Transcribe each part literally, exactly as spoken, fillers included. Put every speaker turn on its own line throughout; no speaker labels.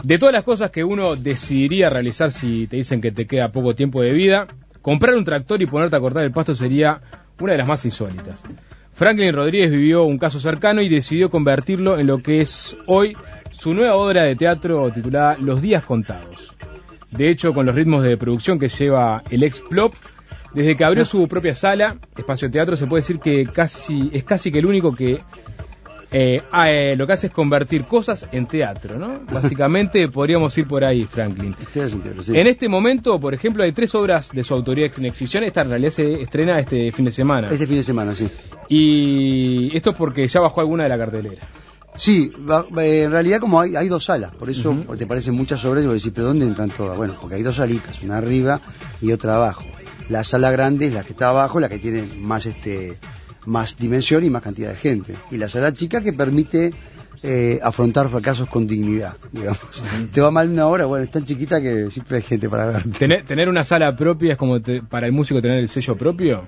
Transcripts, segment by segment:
De todas las cosas que uno decidiría realizar si te dicen que te queda poco tiempo de vida, comprar un tractor y ponerte a cortar el pasto sería una de las más insólitas. Franklin Rodríguez vivió un caso cercano y decidió convertirlo en lo que es hoy su nueva obra de teatro titulada Los días contados. De hecho, con los ritmos de producción que lleva el ex Plop, desde que abrió su propia sala, Espacio Teatro, se puede decir que casi es casi que el único que eh, eh, lo que hace es convertir cosas en teatro, ¿no? Básicamente podríamos ir por ahí, Franklin.
Sí.
En este momento, por ejemplo, hay tres obras de su autoría en exhibición. Esta en realidad se estrena este fin de semana.
Este fin de semana, sí.
Y esto es porque ya bajó alguna de la cartelera.
Sí, en realidad como hay, hay dos salas, por eso
Uh-huh.
te parecen muchas obras y vos decís, ¿pero dónde entran todas? Bueno, porque hay dos salitas, una arriba y otra abajo. La sala grande es la que está abajo, la que tiene más este más dimensión y más cantidad de gente. Y la sala chica que permite eh, afrontar fracasos con dignidad, digamos. Uh-huh. Te va mal una hora, bueno, es tan chiquita que siempre hay gente para verte.
¿Tener, tener una sala propia es como te, para el músico tener el sello propio?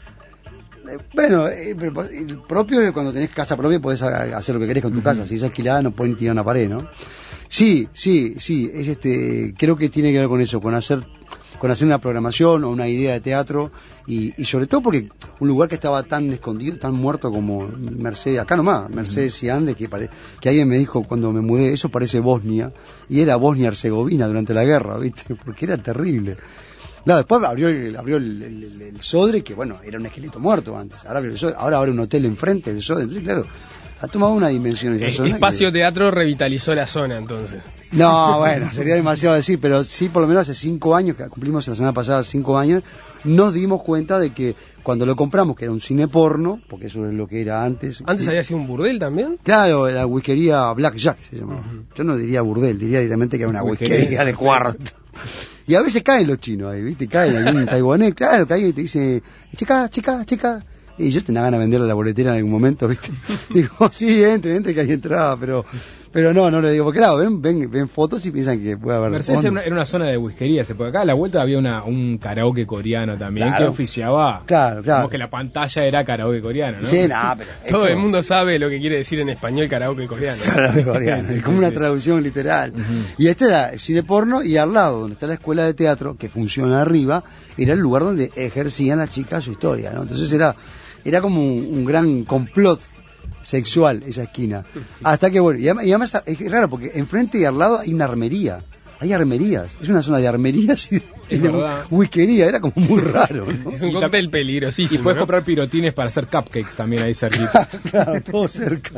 Eh, bueno, eh, el propio es cuando tenés casa propia podés hacer lo que querés con tu uh-huh. casa. Si es alquilada no pueden tirar una pared, ¿no? Sí, sí, sí, es este, creo que tiene que ver con eso, con hacer con hacer una programación o una idea de teatro y, y sobre todo porque un lugar que estaba tan escondido, tan muerto como Mercedes, acá nomás, Mercedes y Andes, que, pare, que alguien me dijo cuando me mudé, eso parece Bosnia, y era Bosnia-Herzegovina durante la guerra, ¿viste? Porque era terrible. No, después abrió el, abrió el, el, el, el Sodre, que bueno, era un esqueleto muerto antes, ahora abrió el Sodre, ahora abre un hotel enfrente del Sodre, entonces claro, ha tomado una dimensión esa
eh,
zona.
Espacio
que...
Teatro revitalizó la zona, entonces.
No, bueno, sería demasiado decir, pero sí, por lo menos hace cinco años, que cumplimos la semana pasada cinco años, nos dimos cuenta de que cuando lo compramos, que era un cine porno, porque eso es lo que era antes.
¿Antes
y...
había sido un burdel también?
Claro, la whiskería Blackjack se llamaba. Uh-huh. Yo no diría burdel, diría directamente que era una whiskería de cuarto. Y a veces caen los chinos ahí, ¿viste? Caen algún taiwanés, claro, caen y te dice, chica, chica, chica. Y yo tenía ganas de venderle la boletera en algún momento, ¿viste? Digo, sí, entre, entre, que ahí entraba, pero pero no, no le digo, porque claro, ven, ven, ven fotos y piensan que puede haber...
Mercedes era una, era una zona de whiskería, se puede acá a la vuelta había una, un karaoke coreano también, claro, que oficiaba,
claro, claro,
como que la pantalla era karaoke coreano, ¿no?
Sí, no, pero...
Todo
esto...
el mundo sabe lo que quiere decir en español karaoke coreano.
Karaoke coreano, es como una traducción literal. Uh-huh. Y este era el cine porno, y al lado, donde está la escuela de teatro, que funciona arriba, era el lugar donde ejercían las chicas su historia, ¿no? Entonces era... Era como un, un gran complot sexual esa esquina. Hasta que, bueno, y además, y además es raro porque enfrente y al lado hay una armería. Hay armerías. Es una zona de armerías y de, de whiskería. Era como muy raro, ¿no?
Es un cóctel peligrosísimo.
Y puedes, ¿no?, comprar pirotines para hacer cupcakes también ahí cerquita.
Claro, todo cerca.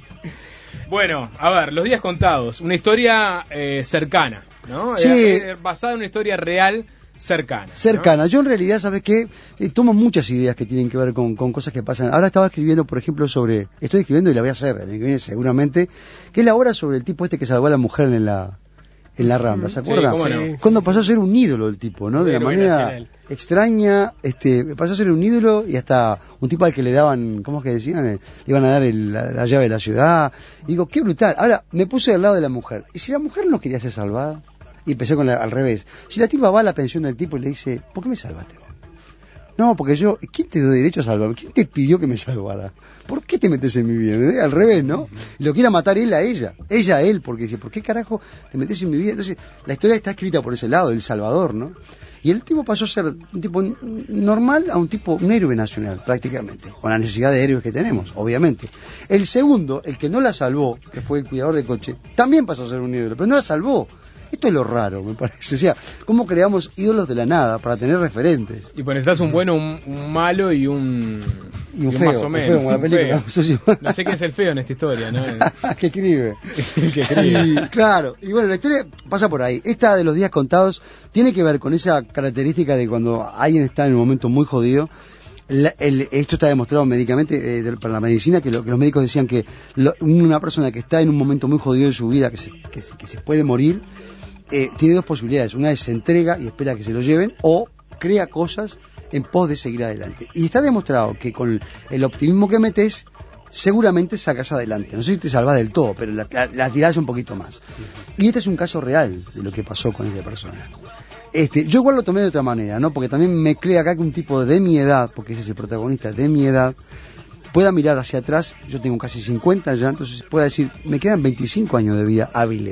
Bueno, a ver, Los días contados. Una historia eh, cercana, ¿no?
Sí.
Eh, basada en una historia real. Cercana.
Cercana.
¿no?
Yo en realidad, ¿sabes qué? Eh, tomo muchas ideas que tienen que ver con, con cosas que pasan. Ahora estaba escribiendo, por ejemplo, sobre... Estoy escribiendo y la voy a hacer, el año que viene seguramente, que es la obra sobre el tipo este que salvó a la mujer en la en la Rambla, ¿se acuerdan?
Sí, ¿cómo no?
Sí, Cuando sí, pasó sí. a ser un ídolo el tipo, ¿no? De la manera nacional. extraña, este, pasó a ser un ídolo y hasta un tipo al que le daban, ¿cómo es que decían? Le iban a dar el, la, la llave de la ciudad. Y digo, qué brutal. Ahora, me puse al lado de la mujer. ¿Y si la mujer no quería ser salvada? Y empecé con la, al revés. Si la tipa va a la pensión del tipo y le dice, ¿por qué me salvaste vos? No, porque yo, ¿quién te dio derecho a salvarme? ¿Quién te pidió que me salvara? ¿Por qué te metes en mi vida? ¿Eh? Al revés, ¿no? Y lo quiera matar él a ella, ella a él, porque dice, ¿por qué carajo te metes en mi vida? Entonces, la historia está escrita por ese lado, el Salvador, ¿no? Y el tipo pasó a ser un tipo normal a un tipo, un héroe nacional, prácticamente, con la necesidad de héroes que tenemos, obviamente. El segundo, el que no la salvó, que fue el cuidador del coche, también pasó a ser un ídolo, pero no la salvó. Esto es lo raro, me parece. O sea, ¿cómo creamos ídolos de la nada para tener referentes?
Y pues necesitas un bueno, un, un malo y un...
Y un, y un feo,
más o menos.
Feo, como la película.
Feo. No sé quién es el feo en esta historia, ¿no?
que escribe.
El que escribe.
Y, claro, y bueno, la historia pasa por ahí. Esta de los días contados tiene que ver con esa característica de cuando alguien está en un momento muy jodido. La, el, esto está demostrado médicamente eh, de, para la medicina, que, lo, que los médicos decían que lo, una persona que está en un momento muy jodido de su vida, que se, que, que se puede morir, Eh, tiene dos posibilidades. Una es se entrega y espera que se lo lleven, o crea cosas en pos de seguir adelante. Y está demostrado que con el optimismo que metes, seguramente sacas adelante. No sé si te salvas del todo, pero la, la, la tirás un poquito más. Y este es un caso real de lo que pasó con esta persona. Este, yo igual lo tomé de otra manera, ¿no? Porque también me cree acá que un tipo de mi edad, porque ese es el protagonista de mi edad, pueda mirar hacia atrás. Yo tengo casi cincuenta ya, entonces pueda decir, me quedan veinticinco años de vida hábiles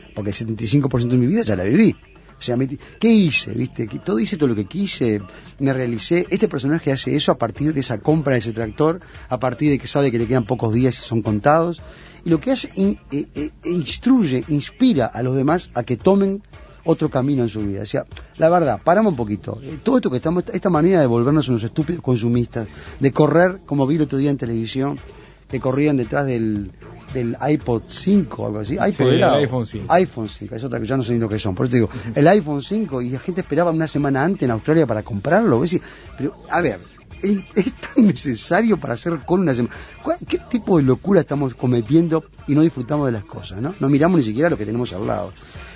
porque el setenta y cinco por ciento de mi vida ya la viví. O sea, me, ¿qué hice? ¿Viste? Que todo hice todo lo que quise, me realicé. Este personaje hace eso a partir de esa compra de ese tractor, a partir de que sabe que le quedan pocos días y son contados. Y lo que hace, in, e, e, instruye, inspira a los demás a que tomen otro camino en su vida. O sea, la verdad, paramos un poquito. Todo esto que estamos, esta manera de volvernos unos estúpidos consumistas, de correr, como vi el otro día en televisión, que corrían detrás del, del iPod cinco o algo así. iPod
sí,
era,
el iPhone cinco.
iPhone cinco, es otra que ya no sé ni lo que son. Por eso te digo, el iPhone cinco, y la gente esperaba una semana antes en Australia para comprarlo. ¿Ves? Pero, a ver, ¿es, es tan necesario para hacer con una semana? ¿Qué tipo de locura estamos cometiendo y no disfrutamos de las cosas, no? No miramos ni siquiera lo que tenemos al lado.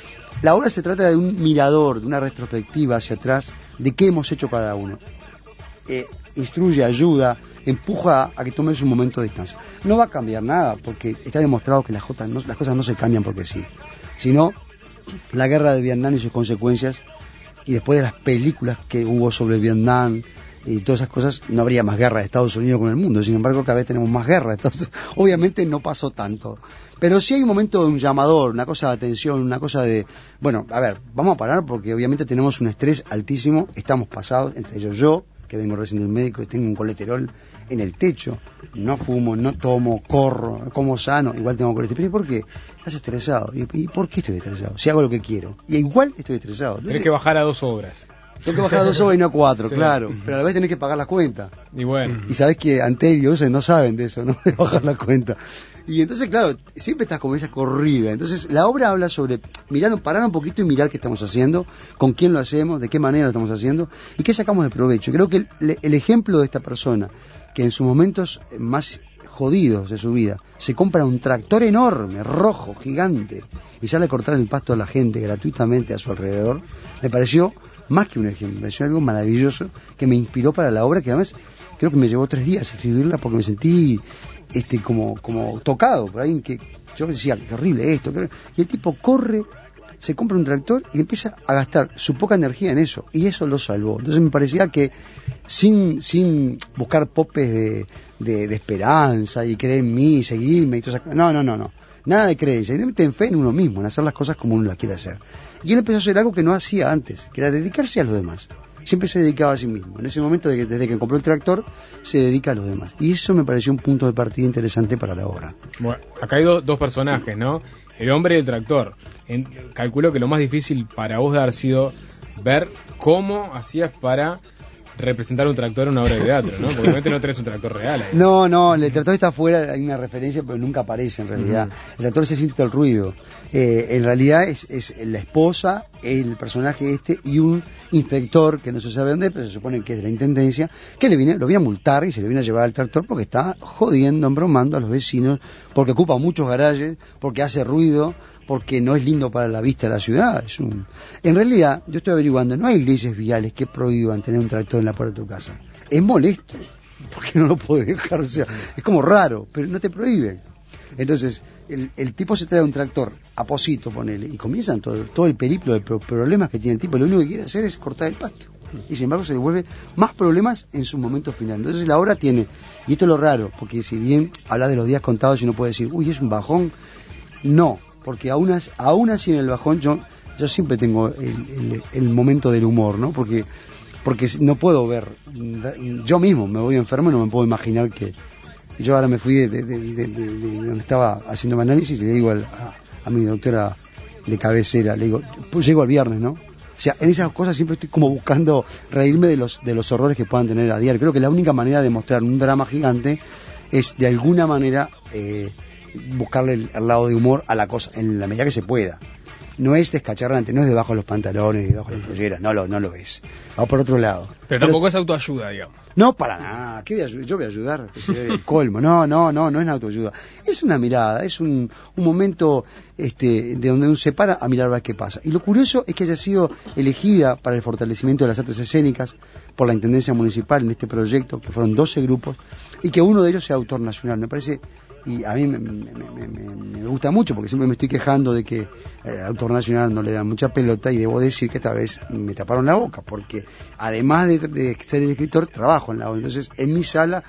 La obra se trata de un mirador, de una retrospectiva hacia atrás, de qué hemos hecho cada uno. Eh, instruye, ayuda, empuja a que tomes un momento de distancia. No va a cambiar nada, porque está demostrado que las, jotas no, las cosas no se cambian porque sí, sino la guerra de Vietnam y sus consecuencias, y después de las películas que hubo sobre Vietnam y todas esas cosas, no habría más guerra de Estados Unidos con el mundo. Sin embargo, cada vez tenemos más guerra. Entonces, obviamente no pasó tanto. Pero sí hay un momento de un llamador, una cosa de atención, una cosa de... Bueno, a ver, vamos a parar porque obviamente tenemos un estrés altísimo, estamos pasados, entre ellos yo, que vengo recién del médico y tengo un colesterol en el techo, no fumo, no tomo, corro, como sano, igual tengo colesterol. ¿Y por qué? Estás estresado. ¿Y, ¿Y por qué estoy estresado? Si hago lo que quiero. Y igual estoy estresado. Entonces,
tienes que bajar a dos obras.
Tengo que bajar a dos obras y no a cuatro,
sí.
Claro. Pero a la vez tenés que pagar la cuenta.
Y bueno.
Y sabés que anteriores no saben de eso, ¿no? De bajar la cuenta. Y entonces, claro, siempre estás como esa corrida. Entonces, la obra habla sobre mirar, parar un poquito y mirar qué estamos haciendo, con quién lo hacemos, de qué manera lo estamos haciendo y qué sacamos de provecho. Creo que el, el ejemplo de esta persona, que en sus momentos más jodidos de su vida, se compra un tractor enorme, rojo, gigante, y sale a cortar el pasto a la gente gratuitamente a su alrededor, me pareció más que un ejemplo, me pareció algo maravilloso que me inspiró para la obra, que además creo que me llevó tres días escribirla porque me sentí este como como tocado por alguien que yo decía, qué horrible esto, qué... y el tipo corre, se compra un tractor y empieza a gastar su poca energía en eso, y eso lo salvó. Entonces me parecía que sin sin buscar popes de, de, de esperanza y creer en mí, seguirme y todo eso, no, no, no, no, nada de creencia, simplemente en fe en uno mismo, en hacer las cosas como uno las quiere hacer. Y él empezó a hacer algo que no hacía antes, que era dedicarse a los demás. Siempre se dedicaba a sí mismo. En ese momento, de que, desde que compró el tractor, se dedica a los demás. Y eso me pareció un punto de partida interesante para la obra.
Bueno, acá hay do, dos personajes, ¿no? El hombre y el tractor. En, calculo que lo más difícil para vos de haber sido ver cómo hacías para representar un tractor en una obra de teatro, ¿no? Porque obviamente no tenés un tractor real ahí.
No, no, el tractor está afuera, hay una referencia, pero nunca aparece en realidad. Uh-huh. El tractor se siente el ruido. Eh, en realidad es, es la esposa, el personaje este y un inspector que no se sabe dónde, pero se supone que es de la intendencia, que le viene, lo viene a multar y se le viene a llevar al tractor porque está jodiendo, embromando a los vecinos, porque ocupa muchos garajes, porque hace ruido, porque no es lindo para la vista de la ciudad. Es un... En realidad, yo estoy averiguando, no hay leyes viales que prohíban tener un tractor en la puerta de tu casa. Es molesto, porque no lo puedes dejar, o sea, es como raro, pero no te prohíben. Entonces, el, el tipo se trae un tractor a Posito, ponele, y comienzan todo, todo el periplo de pro- problemas que tiene el tipo. Lo único que quiere hacer es cortar el pasto. Y sin embargo se le vuelve más problemas en su momento final. Entonces la obra tiene, y esto es lo raro, porque si bien habla de los días contados y uno puede decir, uy, es un bajón, no, porque aún así, aún así en el bajón yo, yo siempre tengo el, el, el momento del humor, ¿no? Porque, porque no puedo ver, yo mismo me voy enfermo y no me puedo imaginar que... Yo ahora me fui de, de, de, de, de, de donde estaba haciendo mi análisis y le digo al, a, a mi doctora de cabecera, le digo, pues llego el viernes, ¿no? O sea, en esas cosas siempre estoy como buscando reírme de los de los horrores que puedan tener a diario. Creo que la única manera de mostrar un drama gigante es de alguna manera eh, buscarle el, el lado de humor a la cosa, en la medida que se pueda. No es descacharrante, no es debajo de los pantalones, debajo de las polleras, no lo, no lo es. Va por otro lado.
Pero,
Pero
tampoco es autoayuda, digamos.
No, para nada. ¿Qué voy a ayudar? Yo voy a ayudar. Es el colmo. No, no, no, no es autoayuda. Es una mirada, es un, un momento este, de donde uno se para a mirar a ver qué pasa. Y lo curioso es que haya sido elegida para el fortalecimiento de las artes escénicas por la Intendencia Municipal en este proyecto, que fueron doce grupos, y que uno de ellos sea autor nacional. Me parece... Y a mí me, me, me, me, me gusta mucho porque siempre me estoy quejando de que el autor nacional no le da mucha pelota, y debo decir que esta vez me taparon la boca porque además de, de ser el escritor trabajo en la obra. Entonces en mi sala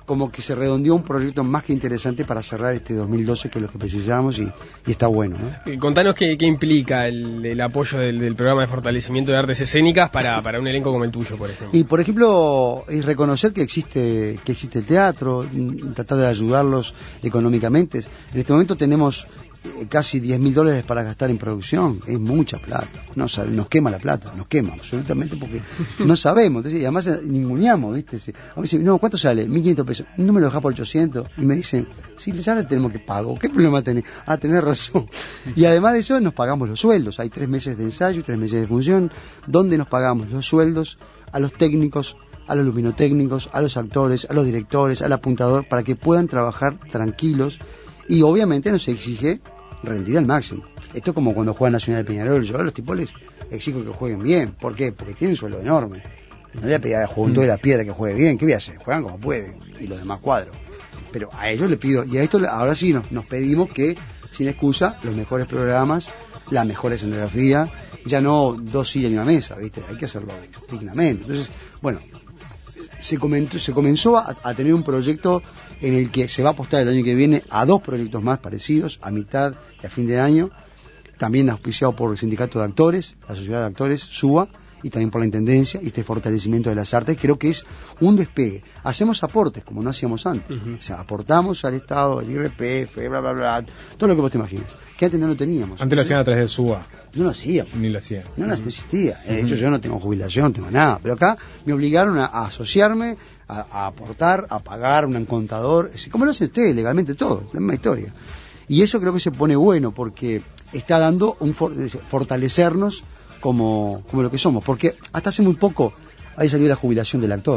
como que se redondeó un proyecto más que interesante para cerrar este dos mil doce, que es lo que precisamos, y, y está bueno, ¿no?
Contanos qué, qué implica el, el apoyo del, del programa de fortalecimiento de artes escénicas para, para un elenco como el tuyo, por ejemplo.
Y por ejemplo, es reconocer que existe, que existe el teatro, tratar de ayudarlos económicamente. En este momento tenemos casi diez mil dólares para gastar en producción, es mucha plata, no sabe, nos quema la plata, nos quema absolutamente porque no sabemos, entonces, y además ninguneamos, ¿viste? A veces, no, ¿cuánto sale? mil quinientos pesos, no me lo dejás por ochocientos, y me dicen, sí, ya le tenemos que pagar, ¿qué problema tenés? Ah, tenés razón. Y además de eso nos pagamos los sueldos, hay tres meses de ensayo y tres meses de función, donde nos pagamos los sueldos a los técnicos, a los luminotécnicos, a los actores, a los directores, al apuntador, para que puedan trabajar tranquilos, y obviamente nos exige rendir al máximo. Esto es como cuando juega Nacional de Peñarol. Yo a los tipos les exijo que jueguen bien. ¿Por qué? Porque tienen un sueldo enorme. No le voy a pedir a Juventud de la Piedra que juegue bien. ¿Qué voy a hacer? Juegan como pueden. Y los demás cuadros. Pero a ellos les pido, y a esto ahora sí nos, nos pedimos que, sin excusa, los mejores programas, la mejor escenografía, ya no dos sillas y una mesa, ¿viste? Hay que hacerlo dignamente. Entonces, bueno, se comenzó, se comenzó a, a tener un proyecto en el que se va a apostar el año que viene a dos proyectos más parecidos, a mitad y a fin de año, también auspiciado por el Sindicato de Actores, la Sociedad de Actores, SUA, y también por la Intendencia, y este fortalecimiento de las artes, creo que es un despegue. Hacemos aportes, como no hacíamos antes. Uh-huh. O sea, aportamos al Estado, el I R P F, bla, bla, bla, todo lo que vos te imagines, que antes no lo teníamos.
Antes lo hacían a través del SUA.
No lo hacíamos.
Ni lo hacían.
No, no existía. De hecho, uh-huh. yo no tengo jubilación, no tengo nada. Pero acá me obligaron a, a asociarme, a, a aportar, a pagar un contador. Como lo hacen ustedes, legalmente todo, la misma historia. Y eso creo que se pone bueno, porque está dando un for- fortalecernos como, como lo que somos, porque hasta hace muy poco ahí salió la jubilación del actor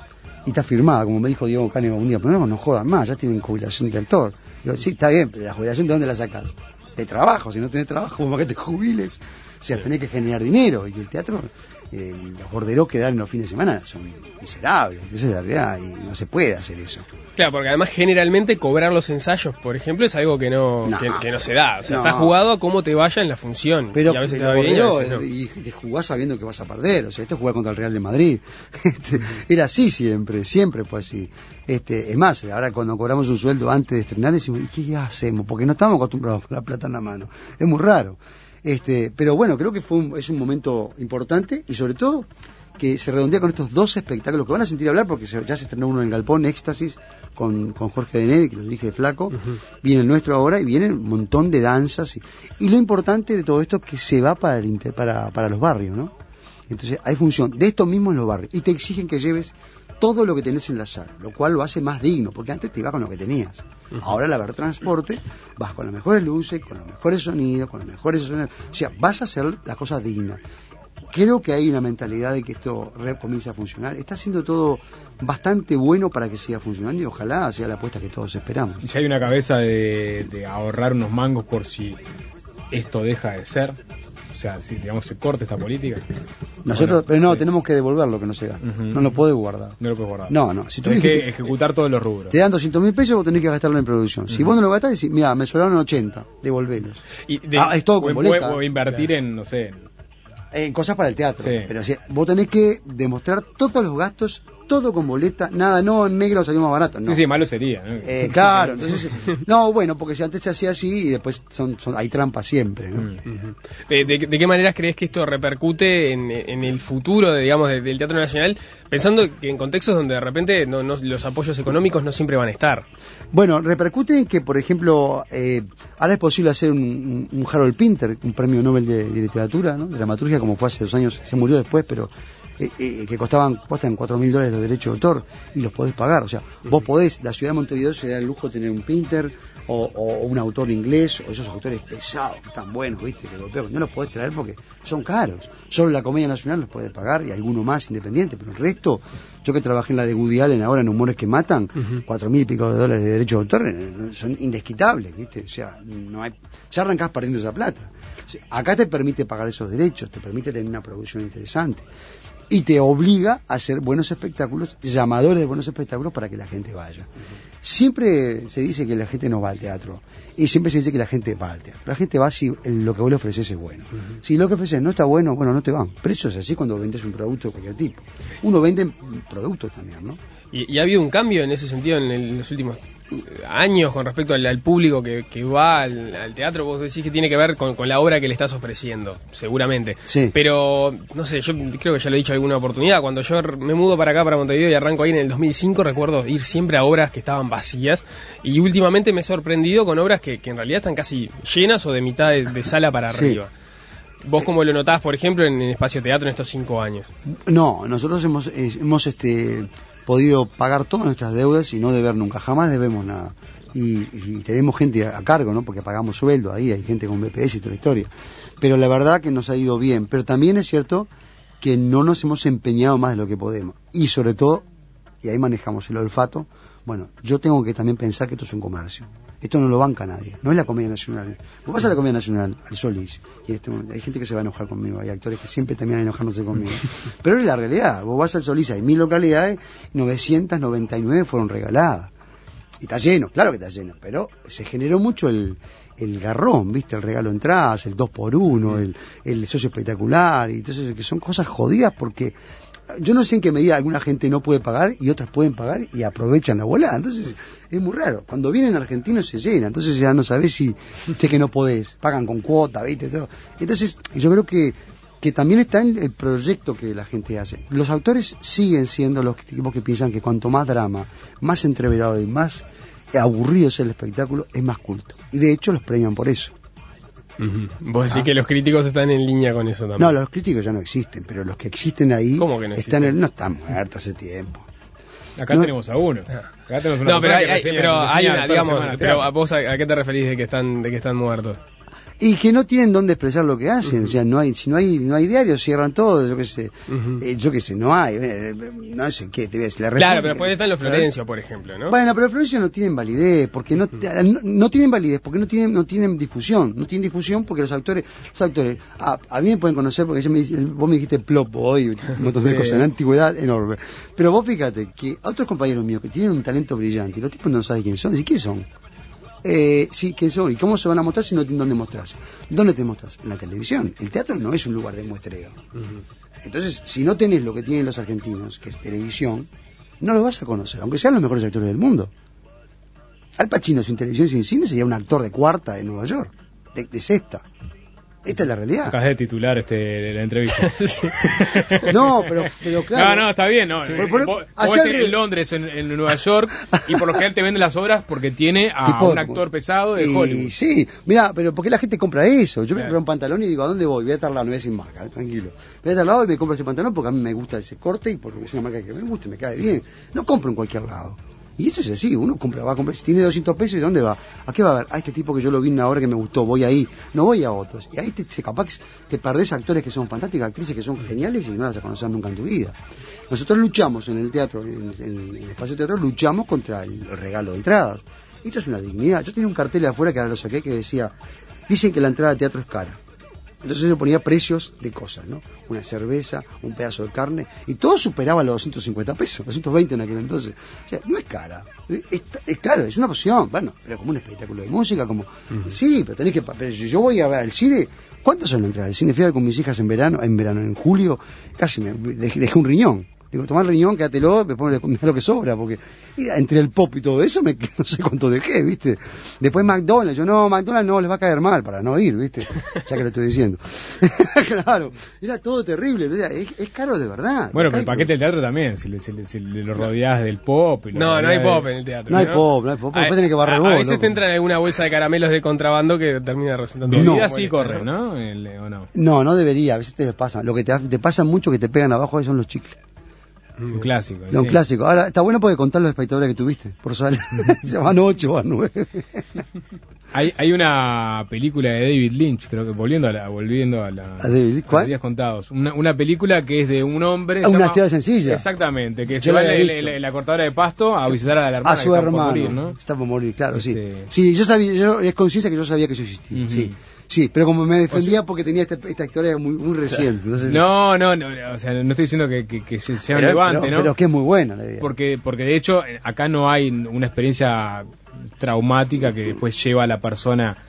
y está firmada, como me dijo Diego Cánego un día, pero no, no jodan más, ya tienen jubilación de actor. Digo, sí, está bien, pero la jubilación ¿de dónde la sacas? De trabajo, si no tenés trabajo, ¿cómo que te jubiles? O sea, tenés que generar dinero, y el teatro, eh, los borderos que dan en los fines de semana son miserables, esa es la realidad, y no se puede hacer eso.
Claro, porque además generalmente cobrar los ensayos, por ejemplo, es algo que no, no, que, que no se da. O sea, no. Está jugado a cómo te vaya en la función.
Pero
y a veces
pero,
te va bien,
pero,
y a veces no.
Y te jugás sabiendo que vas a perder. O sea, esto es jugar contra el Real de Madrid. Este, era así siempre, siempre fue así. Este, es más, ahora cuando cobramos un sueldo antes de estrenar, decimos, ¿y qué hacemos? Porque no estamos acostumbrados a la plata en la mano. Es muy raro. Este, pero bueno, creo que fue un, es un momento importante, y sobre todo que se redondea con estos dos espectáculos que van a sentir hablar, porque se, ya se estrenó uno en el Galpón, Éxtasis, con, con Jorge Denedi, que lo dije de Flaco, uh-huh. Viene el nuestro ahora, y viene un montón de danzas, y, y lo importante de todo esto es que se va para, el, para, para los barrios, ¿no? Entonces hay función de esto mismo en los barrios, y te exigen que lleves todo lo que tenés en la sala, lo cual lo hace más digno, porque antes te ibas con lo que tenías. Uh-huh. Ahora al haber transporte, vas con las mejores luces, con los mejores sonidos, con los mejores sonidos, o sea, vas a hacer las cosas dignas. Creo que hay una mentalidad de que esto comience a funcionar. Está haciendo todo bastante bueno para que siga funcionando, y ojalá sea la apuesta que todos esperamos.
¿Y si hay una cabeza de, de ahorrar unos mangos por si esto deja de ser? O sea, si digamos se corta esta política.
Nosotros, pero no, sí. Tenemos que devolver lo que no se gasta. Uh-huh. No lo podés guardar.
No lo podés guardar.
No, no. Si tú
tenés que ejecutar todos los rubros.
Te dan doscientos mil pesos, vos tenés que gastarlo en producción. Uh-huh. Si vos no lo gastás, decís, mira, me sobraron ochenta, devolvelos.
Y de,
ah, es todo con
o,
boleta.
O invertir claro. en, no sé...
En cosas para el teatro.
Sí.
Pero si, vos tenés que demostrar todos los gastos, todo con boleta, nada, no en negro salió más barato. No.
Sí, sí, malo sería. ¿no?
Eh, claro, entonces, no, bueno, porque si antes se hacía así y después son, son hay trampas siempre, ¿no?
Uh-huh. ¿De, de, ¿De qué maneras crees que esto repercute en, en el futuro, de, digamos, de, del Teatro Nacional, pensando que en contextos donde de repente no, no, los apoyos económicos no siempre van a estar?
Bueno, repercute en que, por ejemplo, eh, ahora es posible hacer un, un, un Harold Pinter, un premio Nobel de, de literatura, ¿no? De dramaturgia, como fue hace dos años, se murió después, pero eh, eh, que costaban cuestan cuatro mil dólares los derechos de autor, y los podés pagar. O sea, vos podés, la ciudad de Montevideo se da el lujo de tener un Pinter o, o un autor inglés, o esos autores pesados que están buenos, ¿viste? Que europeos, no los podés traer porque son caros. Solo la Comedia Nacional los podés pagar, y alguno más independiente, pero el resto, yo que trabajé en la de Woody Allen ahora en Humores que Matan, uh-huh. cuatro mil y pico de dólares de derechos de autor son indesquitables, ¿viste? O sea, no hay, ya arrancás perdiendo esa plata. O sea, acá te permite pagar esos derechos, te permite tener una producción interesante, y te obliga a hacer buenos espectáculos, llamadores de buenos espectáculos para que la gente vaya. Siempre se dice que la gente no va al teatro, y siempre se dice que la gente va al teatro. La gente va si lo que vos le ofreces es bueno. Uh-huh. Si lo que ofreces no está bueno, bueno, no te van. Pero eso es así cuando vendes un producto de cualquier tipo. Uno vende productos también, ¿no?
Y, y ha habido un cambio en ese sentido en, el, en los últimos años con respecto al, al público que, que va al, al teatro. Vos decís que tiene que ver con, con la obra que le estás ofreciendo, seguramente.
Sí.
Pero, no sé, yo creo que ya lo he dicho en alguna oportunidad. Cuando yo me mudo para acá, para Montevideo, y arranco ahí en el dos mil cinco, recuerdo ir siempre a obras que estaban vacías. Y últimamente me he sorprendido con obras que, que en realidad están casi llenas o de mitad de, de sala para
Sí.
arriba. ¿Vos cómo lo notás, por ejemplo, en el Espacio Teatro en estos cinco años?
No, nosotros hemos, eh, hemos este, podido pagar todas nuestras deudas y no deber nunca, jamás debemos nada. Y, y tenemos gente a, a cargo, ¿no? Porque pagamos sueldo ahí, hay gente con B P S y toda la historia. Pero la verdad que nos ha ido bien. Pero también es cierto que no nos hemos empeñado más de lo que podemos. Y sobre todo, y ahí manejamos el olfato, bueno, yo tengo que también pensar que esto es un comercio. Esto no lo banca nadie, no es la Comedia Nacional. Vos vas a la Comedia Nacional, al Solís, y en este momento hay gente que se va a enojar conmigo, hay actores que siempre terminan enojándose conmigo. Pero es la realidad, vos vas al Solís, hay mil localidades, novecientas noventa y nueve fueron regaladas. Y está lleno, claro que está lleno, pero se generó mucho el, el garrón, ¿viste? El regalo de entradas, el dos por uno, el, el socio espectacular, y entonces que son cosas jodidas porque yo no sé en qué medida alguna gente no puede pagar y otras pueden pagar y aprovechan la volada. Entonces es muy raro. Cuando vienen argentinos se llena, entonces ya no sabés si sé que no podés, pagan con cuota, ¿viste? Todo. Entonces yo creo que que también está en el proyecto que la gente hace. Los actores siguen siendo los tipos que piensan que cuanto más drama, más entreverado y más aburrido sea el espectáculo, es más culto. Y de hecho los premian por eso.
Uh-huh. Vos decís
Ah.
que los críticos están en línea con eso también.
No, los críticos ya no existen, pero los que existen ahí
¿Cómo que no
están
existen?
en- no están muertos hace tiempo.
Acá
No.
tenemos a uno. Acá tenemos una
No, pero
persona
hay,
que
hay-
recién
pero
enseña
hay una,
toda la
digamos,
semana
pero
teatro.
a vos a, a qué te referís de que están de que están muertos?
Y que no tienen dónde expresar lo que hacen, o sea, no hay, si no hay, no hay diario, cierran todo, yo qué sé,
Ujú.
eh, yo qué sé, no hay, eh, no sé qué, te ves, la
Claro,
República-
pero después están los Florencio, por ejemplo, ¿no?
Bueno, pero los Florencio no tienen validez, porque no, no, no tienen validez, porque no tienen, no tienen difusión, no tienen difusión porque los actores, los actores, a, a mí me pueden conocer porque yo me, dice- vos me dijiste plopo hoy, un montón de
Sí.
cosas, en antigüedad enorme, pero vos fíjate que a otros compañeros míos que tienen un talento brillante, y los tipos no saben quiénes son, ¿y quiénes son? Eh, sí, ¿quién son? ¿Y cómo se van a mostrar si no tienen dónde mostrarse? ¿Dónde te mostras? En la televisión. El teatro no es un lugar de muestreo.
Ujú.
Entonces, si no tenés lo que tienen los argentinos, que es televisión, no lo vas a conocer, aunque sean los mejores actores del mundo. Al Pacino sin televisión, sin cine, sería un actor de cuarta de Nueva York, de, de sexta. Esta es la realidad.
Acabas de titular este, la entrevista.
No, pero, pero claro.
No, no, está bien. No.
Sí.
Eh,
Por- por-
vos,
hacer
vos en,
re-
en Londres, en, en Nueva York, y por lo general te venden las obras porque tiene a
Tipo-
un actor pesado de
y,
Hollywood.
Sí, mira, pero ¿por qué la gente compra eso? Yo me
Claro.
compro un pantalón y digo, ¿a dónde voy? Voy a tal lado, no voy a sin marca, eh, tranquilo. Voy a tal lado y me compro ese pantalón porque a mí me gusta ese corte y porque es una marca que me gusta, me cae bien. No compro en cualquier lado. Y eso es así, uno compra, va a comprar, si tiene doscientos pesos, ¿y dónde va? ¿A qué va a ver? A este tipo que yo lo vi en una obra que me gustó, voy ahí, no voy a otros. Y ahí te, te capaz que te perdés actores que son fantásticos, actrices que son geniales y no las vas a conocer nunca en tu vida. Nosotros luchamos en el teatro, en, en el espacio teatro, luchamos contra el regalo de entradas. Y esto es una dignidad. Yo tenía un cartel de afuera que ahora lo saqué que decía, dicen que la entrada de teatro es cara. Entonces yo ponía precios de cosas, ¿no? Una cerveza, un pedazo de carne, y todo superaba los doscientos cincuenta pesos, doscientos veinte en aquel entonces. O sea, no es cara, es, es claro, es una opción, bueno, pero como un espectáculo de música, como, uh-huh. Sí, pero tenés que, pero si yo voy a ver al cine, ¿cuántas son las entradas? El cine fui a ver con mis hijas en verano, en verano, en julio, casi me dejé, dejé un riñón. Digo, tomá el riñón, quédatelo, me pongo lo que sobra, porque mira, entre el pop y todo eso, me, no sé cuánto dejé, ¿viste? Después McDonald's, yo no, McDonald's no, les va a caer mal para no ir, ¿viste? Ya que lo estoy diciendo. Claro, era todo terrible, es, es caro de verdad.
Bueno, pero el paquete del teatro también, si, le, si, le, si le lo rodeás del pop. Y lo
no, no hay
de...
pop en el teatro.
No hay pop, no hay pop, después tenés que barrer
a,
vos.
A veces
loco.
te entra en alguna bolsa de caramelos de contrabando que termina resultando...
No,
vida
sí corre, ¿no? El, ¿o no?
No, no debería, a veces te pasa. Lo que te, te pasa mucho que te pegan abajo son los chicles.
Un clásico.
No, un
sí.
clásico. Ahora, está bueno porque contar los espectadores que tuviste, por sal. Se van ocho, van nueve.
Hay, hay una película de David Lynch, creo que volviendo a la, volviendo a la,
¿A David? ¿Cuál?
a días contados. Una, una película que es de un hombre.
Una
se llama-
historia sencilla.
Exactamente, que
Yo
se
la
va en la,
había
en la-
visto.
en la cortadora de pasto a visitar a la hermana.
A su
que está por
hermano.
morir, ¿no?
Está por morir, claro,
Este-
sí. Sí, yo sabía, yo, es conciencia que yo sabía que eso existía,
Ujú.
sí. Sí, pero como me defendía porque tenía esta, esta historia muy, muy reciente. Entonces,
No, no, no, o sea, no estoy diciendo que, que, que se- sea un
pero,
levante,
pero,
¿no?
pero que es muy buena la idea.
Porque, porque de hecho acá no hay una experiencia traumática que después lleva a la persona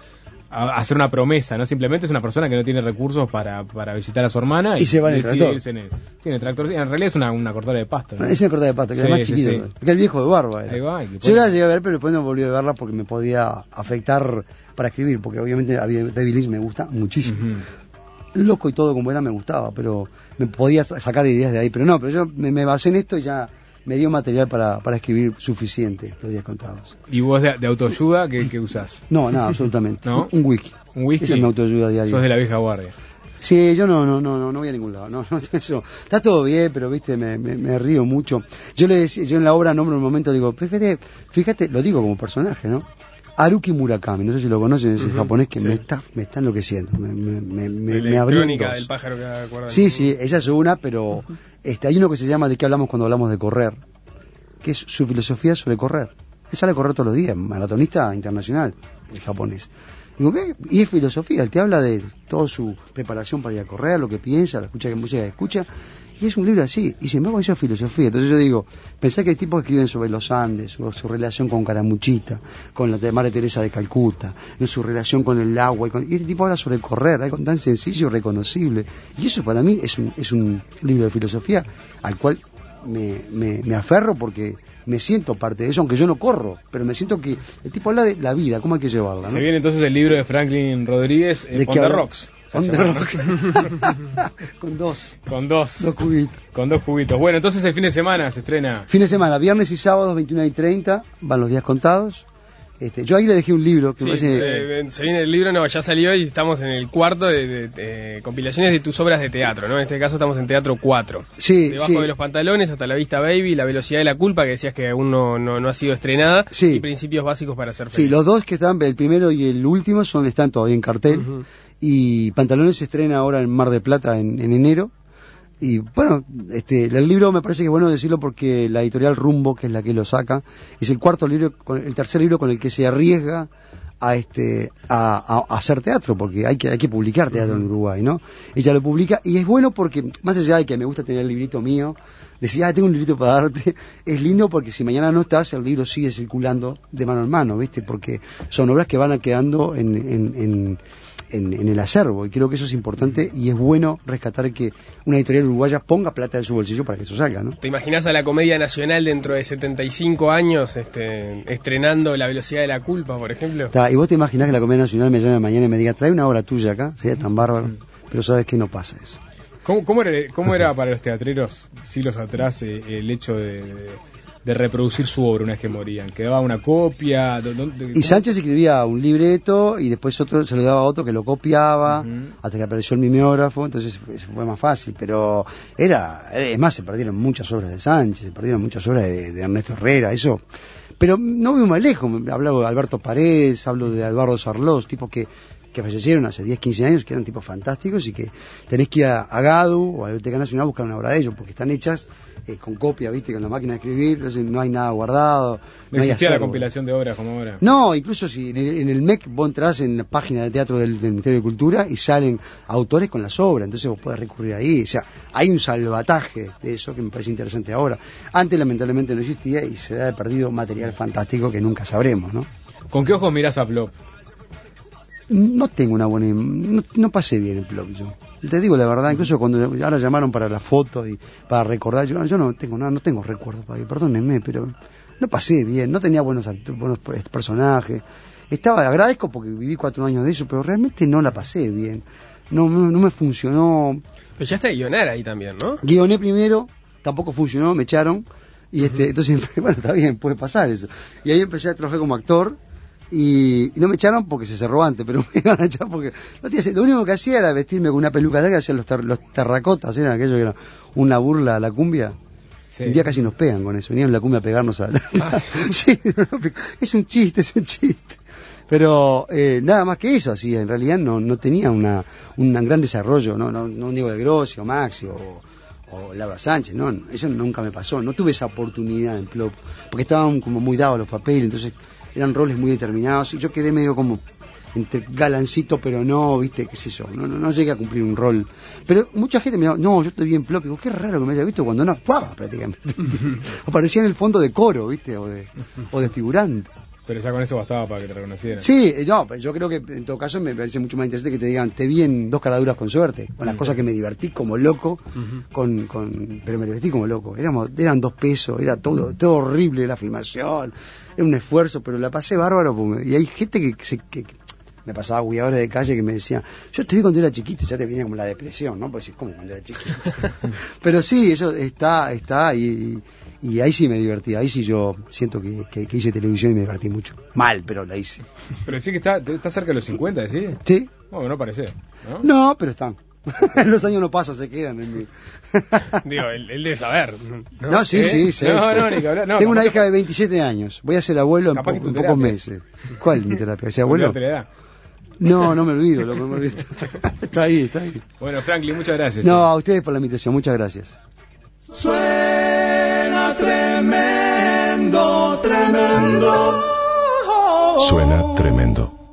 a hacer una promesa, no simplemente es una persona que no tiene recursos para, para visitar a su hermana
y, y se va en el tractor.
En el, sí, en el tractor. En realidad es una, una cortadora de pasto, ¿no?
Es una cortadora de pasto, que sí, es más chiquito. Sí, sí. Que el viejo de barba era.
Ahí va,
yo la llegué a ver, pero después no volví a verla porque me podía afectar para escribir, porque obviamente David Lynch me gusta muchísimo. Uh-huh. Loco y todo como era me gustaba, pero me podía sacar ideas de ahí, pero no, pero yo me, me basé en esto y ya me dio material para, para escribir suficiente, los días contados.
¿Y vos de, de autoayuda qué, qué usás?
No, nada, absolutamente.
¿No?
Un, un whisky.
¿Un whisky?
Esa es mi autoayuda diaria.
Sos de la vieja guardia.
Sí, yo no, no, no, no, no voy a ningún lado. No, no, eso. Está todo bien, pero viste, me, me, me río mucho. Yo le decía, yo en la obra nombro un momento, digo, fíjate, fíjate, lo digo como personaje, ¿no? Haruki Murakami, no sé si lo conocen, es el uh-huh, japonés que sí. me está me está enloqueciendo, me, me, me, me, me abrió en dos.
Del pájaro que acuerdan.
Sí, sí, esa es una, pero uh-huh. este, hay uno que se llama ¿De qué hablamos cuando hablamos de correr? Que es su filosofía sobre correr. Él sale a correr todos los días, maratonista internacional, el japonés. Digo, ¿qué? Y es filosofía, él te habla de toda su preparación para ir a correr, lo que piensa, la escucha, que música que escucha, y es un libro así, y sin embargo eso es filosofía. Entonces yo digo, pensá que hay tipos que escriben sobre los Andes, su, su relación con Caramuchita, con la Madre Teresa de Calcuta, ¿no? Su relación con el agua, y, con, y este tipo habla sobre correr, algo tan sencillo y reconocible. Y eso para mí es un, es un libro de filosofía al cual me, me, me aferro porque me siento parte de eso, aunque yo no corro, pero me siento que el tipo habla de la vida, cómo hay que llevarla, ¿no?
Se viene entonces el libro de Franklin Rodríguez, eh, On the Rocks.
On the Rocks. Con dos.
Con dos.
Dos cubitos.
Con dos cubitos. Bueno, entonces el fin de semana se estrena.
Fin de semana, viernes y sábados, veintiuno y treinta, van los días contados. Este, yo ahí le dejé un libro que
sí,
me parece...
eh, se viene el libro, no, ya salió y estamos en el cuarto de, de, de compilaciones de tus obras de teatro, ¿no? En este caso estamos en Teatro cuatro.
Sí,
Debajo
sí.
de los pantalones, Hasta la vista baby, La velocidad de la culpa, que decías que aún no, no, no ha sido estrenada,
sí.
Y Principios básicos para ser feliz.
Sí, los dos que están, el primero y el último, son están todavía en cartel. Uh-huh. Y Pantalones se estrena ahora en Mar del Plata en, en enero. Y bueno, este, el libro me parece que es bueno decirlo porque la editorial Rumbo, que es la que lo saca, es el cuarto libro, el tercer libro con el que se arriesga a este a, a, a hacer teatro, porque hay que hay que publicar teatro en Uruguay, ¿no? Ella lo publica y es bueno porque, más allá de que me gusta tener el librito mío, decía, ah, tengo un librito para darte, es lindo porque si mañana no estás, el libro sigue circulando de mano en mano, ¿viste? Porque son obras que van quedando en, en, en En, en el acervo, y creo que eso es importante y es bueno rescatar que una editorial uruguaya ponga plata de su bolsillo para que eso salga, ¿no?
¿Te imaginas a la Comedia Nacional dentro de setenta y cinco años este, estrenando La velocidad de la culpa, por ejemplo?
Ta, y vos te imaginás que la Comedia Nacional me llame mañana y me diga, trae una obra tuya acá, sería tan bárbaro, pero sabes que no pasa eso.
¿Cómo, cómo, era, cómo era para los teatreros siglos atrás eh, el hecho de, de, de reproducir su obra una vez que morían? ¿Quedaba una copia? ¿De, de,
y Sánchez escribía un libreto y después otro se lo daba a otro que lo copiaba, uh-huh. hasta que apareció el mimeógrafo, entonces fue, fue más fácil, pero era, es más, se perdieron muchas obras de Sánchez, se perdieron muchas obras de, de Ernesto Herrera, eso, pero no voy más lejos, hablo de Alberto Paredes, hablo de Eduardo Sarlós, tipos que que fallecieron hace diez, quince años, que eran tipos fantásticos y que tenés que ir a, a Gadu o a la Biblioteca Nacional a buscar una obra de ellos, porque están hechas eh, con copia, viste, con la máquina de escribir, entonces no hay nada guardado.
No, no existía la compilación de obras como ahora.
No, incluso si en el, en el M E C vos entrás en la página de teatro del, del Ministerio de Cultura y salen autores con las obras, entonces vos podés recurrir ahí, o sea, hay un salvataje de eso que me parece interesante ahora. Antes lamentablemente no existía y se ha perdido material fantástico que nunca sabremos, ¿no?
¿Con qué ojos mirás a Plop?
No tengo una buena... No, no pasé bien en Plop yo. Te digo la verdad, incluso cuando ahora llamaron para la foto y para recordar, yo, yo no tengo nada, no tengo recuerdos para ir, perdónenme, pero no pasé bien, no tenía buenos actores, buenos personajes. Estaba, agradezco porque viví cuatro años de eso, pero realmente no la pasé bien. No, no, no me funcionó.
Pero ya está guionar ahí también, ¿no?
Guioné primero, tampoco funcionó, me echaron. Y este, uh-huh. entonces, bueno, está bien, puede pasar eso. Y ahí empecé a trabajar como actor. Y, y no me echaron porque se cerró antes, pero me iban a echar porque no tenía, lo único que hacía era vestirme con una peluca larga, hacían los, ter, los terracotas, eran aquello que era una burla a la cumbia. Sí. Un día casi nos pegan con eso, venían la cumbia a pegarnos a la... Ah. Sí, es un chiste, es un chiste. Pero eh, nada más que eso hacía, en realidad no, no tenía una, un gran desarrollo, no, no, no digo de Grossi o Maxi o, o Laura Sánchez, no, eso nunca me pasó, no tuve esa oportunidad en Plop, porque estaban como muy dados los papeles, entonces eran roles muy determinados y yo quedé medio como entre galancito pero no, viste, qué sé yo, no, no, no llegué a cumplir un rol, pero mucha gente me dijo, no, yo estoy bien Plop, y digo, qué raro que me haya visto cuando no actuaba prácticamente. Aparecía en el fondo de coro, viste, o de, o de figurante.
Pero ya con eso bastaba para que te reconocieran.
Sí, no, pero yo creo que en todo caso me parece mucho más interesante que te digan, te vi en Dos caraduras con suerte, con las uh-huh. cosas que me divertí como loco, uh-huh. con, con, pero me divertí como loco. Éramos, eran dos pesos, era todo, todo horrible la filmación, era un esfuerzo, pero la pasé bárbaro. Porque, y hay gente que, se, que, que me pasaba guiadores de calle que me decían, yo te vi cuando era chiquito, ya te venía como la depresión, ¿no? Pues decís, ¿cómo cuando era chiquito? Pero sí, eso está, está, y, y ahí sí me divertí, ahí sí yo siento que, que, que hice televisión y me divertí mucho. Mal, pero la hice.
Pero sí que está, está cerca de los cincuenta, ¿sí?
Sí.
Bueno, no parece, ¿no?
No, pero están. Los años no pasan, se quedan en mí.
Digo, él, él debe saber.
No, no sí, ¿Eh? sí, sí.
No,
sí.
no, ni que hablar. No,
tengo una hija de veintisiete años. Voy a ser abuelo en, po en pocos meses. ¿Cuál mi terapia? ¿Ese abuelo? No, no me olvido, lo que me olvido. Está ahí, está ahí.
Bueno, Franklin, muchas gracias.
No,
sí.
a ustedes por la invitación, muchas gracias.
Suena tremendo, tremendo.
Suena tremendo.